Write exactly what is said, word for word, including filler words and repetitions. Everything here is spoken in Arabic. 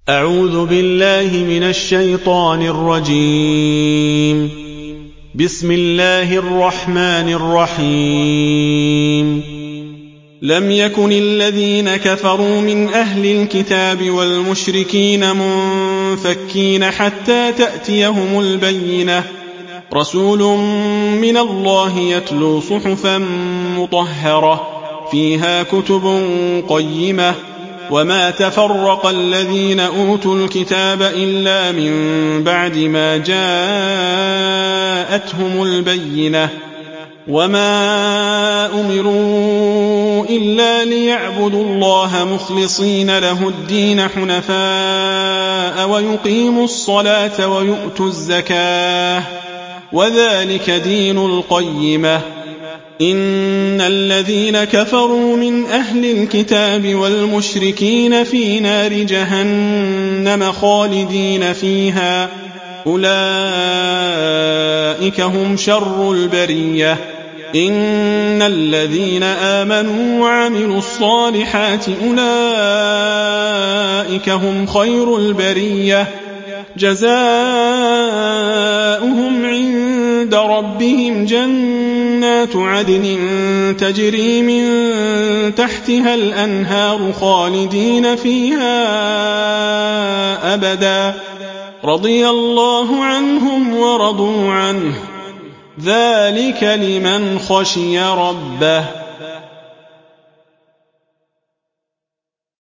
أعوذ بالله من الشيطان الرجيم. بسم الله الرحمن الرحيم. لم يكن الذين كفروا من أهل الكتاب والمشركين منفكين حتى تأتيهم البينة، رسول من الله يتلو صحفا مطهرة فيها كتب قيمة، وما تفرق الذين أوتوا الكتاب إلا من بعد ما جاءتهم البينة، وما أمروا إلا ليعبدوا الله مخلصين له الدين حنفاء ويقيموا الصلاة ويؤتوا الزكاة، وذلك دين القيمة. إن الذين كفروا من أهل الكتاب والمشركين في نار جهنم خالدين فيها، أولئك هم شر البرية. إن الذين آمنوا وعملوا الصالحات أولئك هم خير البرية، جزاؤهم عند ربهم جنات عدن تجري من تحتها الأنهار خالدين فيها أبدا، رضي الله عنهم ورضوا عنه، ذلك لمن خشي ربه.